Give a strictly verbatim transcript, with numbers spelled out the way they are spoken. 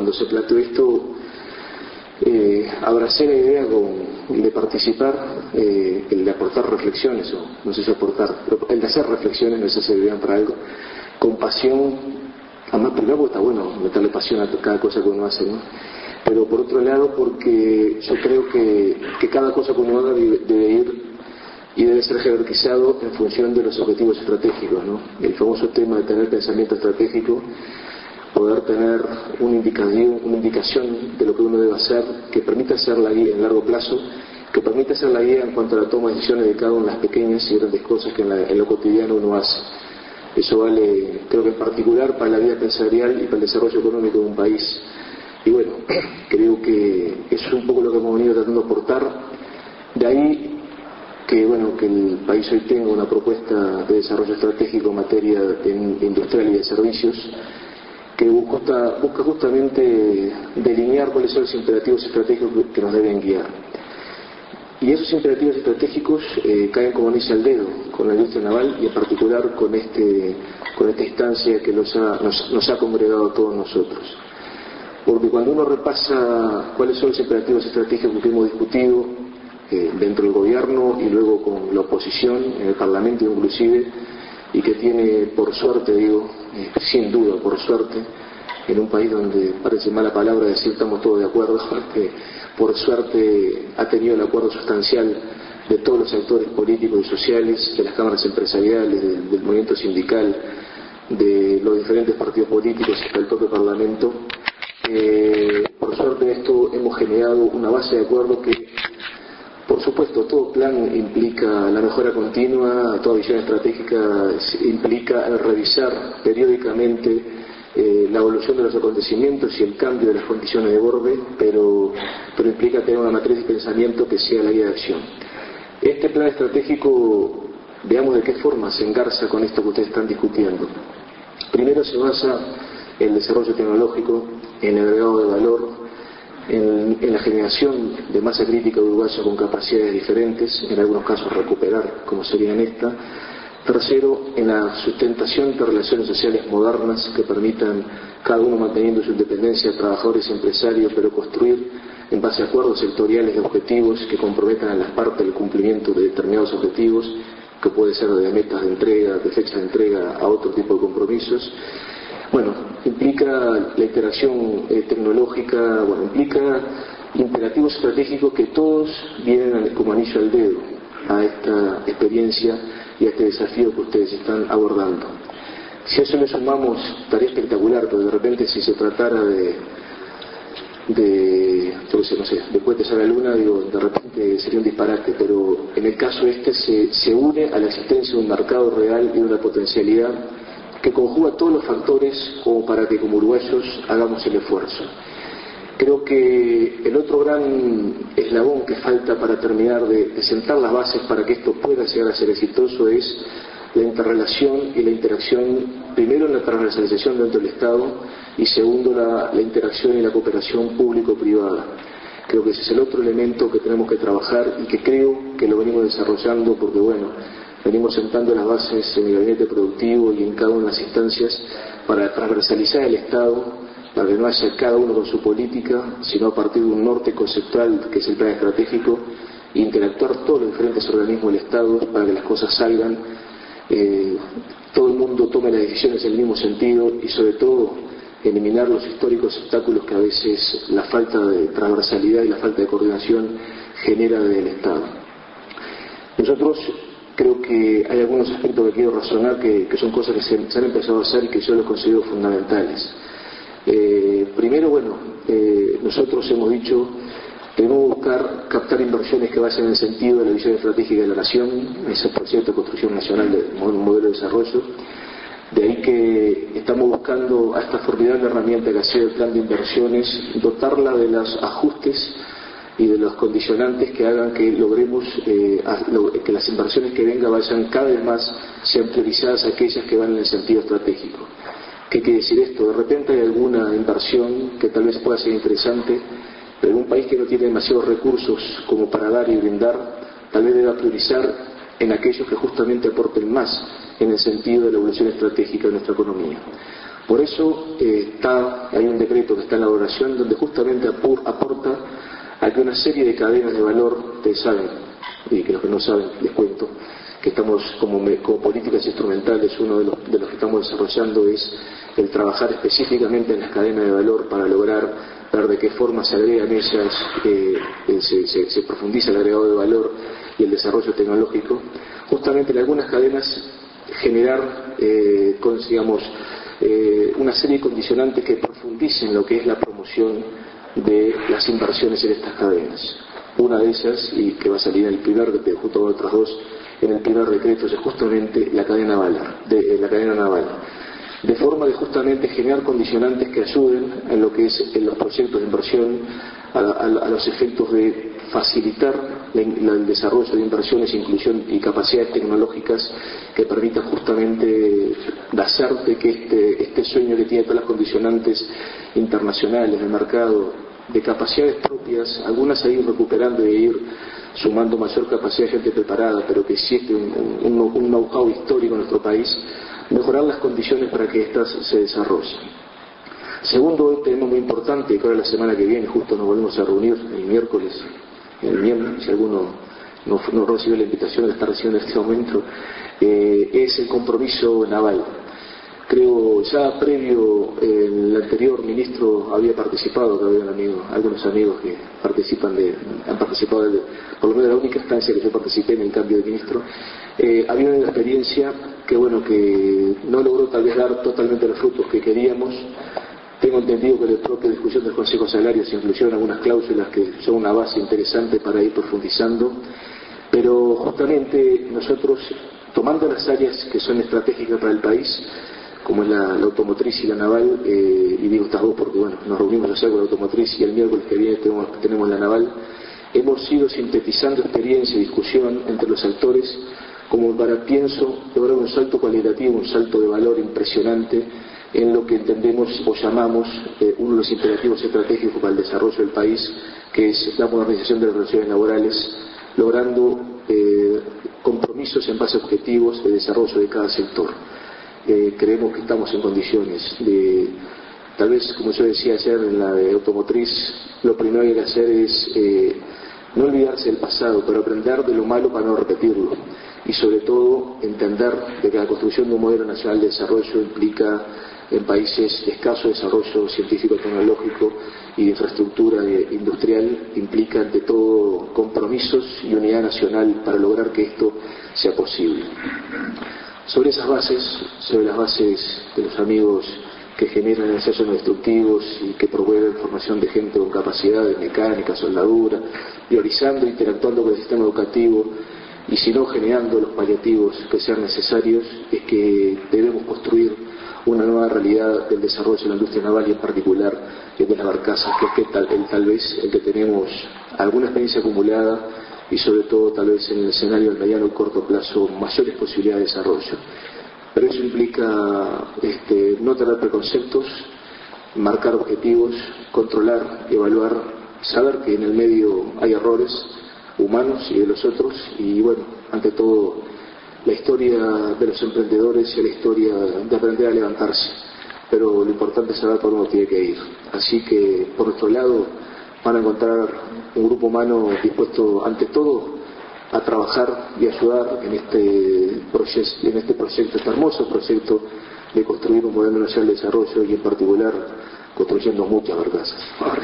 cuando se planteó esto, eh, abracé la idea con, de participar, eh, el de aportar reflexiones, o no sé si aportar, pero el de hacer reflexiones, no sé si servían para algo, con pasión, además primero porque está bueno meterle pasión a cada cosa que uno hace, ¿no? Pero por otro lado porque yo creo que, que cada cosa que uno haga debe, debe ir y debe ser jerarquizado en función de los objetivos estratégicos, ¿no? El famoso tema de tener pensamiento estratégico, poder tener una indicación, una indicación de lo que uno debe hacer, que permita ser la guía en largo plazo, que permita ser la guía en cuanto a la toma de decisiones de cada una de las pequeñas y grandes cosas que en, la, en lo cotidiano uno hace. Eso vale, creo que en particular, para la vida empresarial y para el desarrollo económico de un país. Y bueno, creo que eso es un poco lo que hemos venido tratando de aportar. De ahí que bueno que el país hoy tenga una propuesta de desarrollo estratégico en materia de industrial y de servicios que busca, busca justamente delinear cuáles son los imperativos estratégicos que nos deben guiar. Y esos imperativos estratégicos eh, caen como anillo al dedo con la industria naval y en particular con, este, con esta instancia que nos ha, nos, nos ha congregado a todos nosotros. Porque cuando uno repasa cuáles son los imperativos estratégicos que hemos discutido eh, dentro del gobierno y luego con la oposición, en el Parlamento inclusive, y que tiene, por suerte, digo, eh, sin duda, por suerte, en un país donde parece mala palabra decir estamos todos de acuerdo, que por suerte ha tenido el acuerdo sustancial de todos los actores políticos y sociales, de las cámaras empresariales, del, del movimiento sindical, de los diferentes partidos políticos hasta el propio Parlamento. Eh, por suerte en esto hemos generado una base de acuerdo que, por supuesto, todo plan implica la mejora continua, toda visión estratégica implica el revisar periódicamente eh, la evolución de los acontecimientos y el cambio de las condiciones de borde, pero, pero implica tener una matriz de pensamiento que sea la guía de acción. Este plan estratégico, veamos de qué forma se engarza con esto que ustedes están discutiendo. Primero se basa en el desarrollo tecnológico, en el agregado de valor, En, en la generación de masa crítica de uruguayos con capacidades diferentes, en algunos casos recuperar, como sería en esta. Tercero, en la sustentación de relaciones sociales modernas que permitan, cada uno manteniendo su independencia, trabajadores y empresarios, pero construir en base a acuerdos sectoriales de objetivos que comprometan a las partes el cumplimiento de determinados objetivos, que puede ser de metas de entrega, de fechas de entrega a otro tipo de compromisos. Bueno, implica la interacción eh, tecnológica, bueno, implica imperativos estratégicos que todos vienen como anillo al dedo a esta experiencia y a este desafío que ustedes están abordando. Si a eso le sumamos, estaría espectacular, pero de repente si se tratara de, de yo sé, no sé, de cohetes a la luna, digo, de repente sería un disparate, pero en el caso este se, se une a la existencia de un mercado real y de una potencialidad que conjuga todos los factores como para que como uruguayos hagamos el esfuerzo. Creo que el otro gran eslabón que falta para terminar de, de sentar las bases para que esto pueda llegar a ser exitoso es la interrelación y la interacción, primero la transversalización dentro del Estado y segundo la, la interacción y la cooperación público-privada. Creo que ese es el otro elemento que tenemos que trabajar y que creo que lo venimos desarrollando porque bueno, venimos sentando las bases en el gabinete productivo y en cada una de las instancias para transversalizar el Estado, para que no haya cada uno con su política, sino a partir de un norte conceptual que es el plan estratégico, e interactuar todos los diferentes organismos del Estado para que las cosas salgan, eh, todo el mundo tome las decisiones en el mismo sentido y sobre todo eliminar los históricos obstáculos que a veces la falta de transversalidad y la falta de coordinación genera del Estado. Nosotros creo que hay algunos aspectos que quiero razonar que, que son cosas que se, se han empezado a hacer y que yo los considero fundamentales. Eh, primero, bueno, eh, nosotros hemos dicho debemos buscar captar inversiones que vayan en el sentido de la visión estratégica de la nación, ese proyecto de construcción nacional de un modelo de desarrollo. De ahí que estamos buscando a esta formidable herramienta que ha sido el plan de inversiones, dotarla de los ajustes y de los condicionantes que hagan que logremos eh, que las inversiones que vengan vayan cada vez más, sean priorizadas aquellas que van en el sentido estratégico. ¿Qué quiere decir esto? De repente hay alguna inversión que tal vez pueda ser interesante, pero en un país que no tiene demasiados recursos como para dar y brindar, tal vez deba priorizar en aquellos que justamente aporten más en el sentido de la evolución estratégica de nuestra economía. Por eso eh, está, hay un decreto que está en la elaboración donde justamente apur, aporta a que una serie de cadenas de valor, ustedes saben, y que los que no saben les cuento, que estamos como, como políticas instrumentales, uno de los, de los que estamos desarrollando es el trabajar específicamente en las cadenas de valor para lograr ver de qué forma se agregan ellas, eh, se, se, se profundiza el agregado de valor y el desarrollo tecnológico, justamente en algunas cadenas generar, eh, con, digamos, eh, una serie de condicionantes que profundicen lo que es la promoción de las inversiones en estas cadenas. Una de ellas, y que va a salir en el primer, junto con otras dos, en el primer decreto, es justamente la cadena naval, de, la cadena naval, de forma de justamente generar condicionantes que ayuden en lo que es en los proyectos de inversión a, a, a los efectos de facilitar la, la, el desarrollo de inversiones, inclusión y capacidades tecnológicas que permitan justamente hacer de que este, este sueño que tiene todas las condicionantes internacionales del mercado, de capacidades propias, algunas a ir recuperando e ir sumando mayor capacidad de gente preparada, pero que existe un, un, un know-how histórico en nuestro país, mejorar las condiciones para que éstas se desarrollen. Segundo tema muy importante, que ahora la semana que viene justo nos volvemos a reunir el miércoles, el miércoles, si alguno no, no recibió la invitación, la está recibiendo en este momento, eh, es el compromiso naval. Creo, ya previo, eh, el anterior ministro había participado, que había amigo, algunos amigos que participan de, han participado, de, por lo menos la única instancia que yo participé en el cambio de ministro, eh, había una experiencia que, bueno, que no logró tal vez dar totalmente los frutos que queríamos. Tengo entendido que en la propia discusión del Consejo Salario se incluyeron algunas cláusulas que son una base interesante para ir profundizando, pero justamente nosotros, tomando las áreas que son estratégicas para el país, como es la, la automotriz y la naval, eh, y digo estas dos porque bueno, nos reunimos ayer con la automotriz y el miércoles que viene tenemos, tenemos la naval, hemos ido sintetizando experiencia y discusión entre los actores como para, pienso, lograr un salto cualitativo, un salto de valor impresionante en lo que entendemos o llamamos eh, uno de los imperativos estratégicos para el desarrollo del país, que es la modernización de las relaciones laborales, logrando eh, compromisos en base a objetivos de desarrollo de cada sector. Eh, creemos que estamos en condiciones de, tal vez como yo decía ayer en la de automotriz, lo primero que hay que hacer es eh, no olvidarse del pasado, pero aprender de lo malo para no repetirlo, y sobre todo entender de que la construcción de un modelo nacional de desarrollo implica en países de escaso desarrollo científico-tecnológico y de infraestructura industrial, implica ante todo compromisos y unidad nacional para lograr que esto sea posible. Sobre esas bases, sobre las bases de los amigos que generan ensayos no destructivos y que promueven formación de gente con capacidades mecánicas, soldadura, priorizando e interactuando con el sistema educativo y si no generando los paliativos que sean necesarios, es que debemos construir una nueva realidad del desarrollo de la industria naval y en particular el de las barcazas, que es que tal, el, tal vez el que tenemos alguna experiencia acumulada y sobre todo tal vez en el escenario del mediano y corto plazo mayores posibilidades de desarrollo. Pero eso implica este, no tener preconceptos, marcar objetivos, controlar, evaluar, saber que en el medio hay errores humanos y de los otros, y bueno, ante todo la historia de los emprendedores y la historia de aprender a levantarse, pero lo importante es saber por dónde tiene que ir. Así que por nuestro lado van a encontrar un grupo humano dispuesto ante todo a trabajar y ayudar en este proyecto, en este proyecto, este hermoso proyecto de construir un modelo nacional de desarrollo y en particular construyendo muchas barcazas.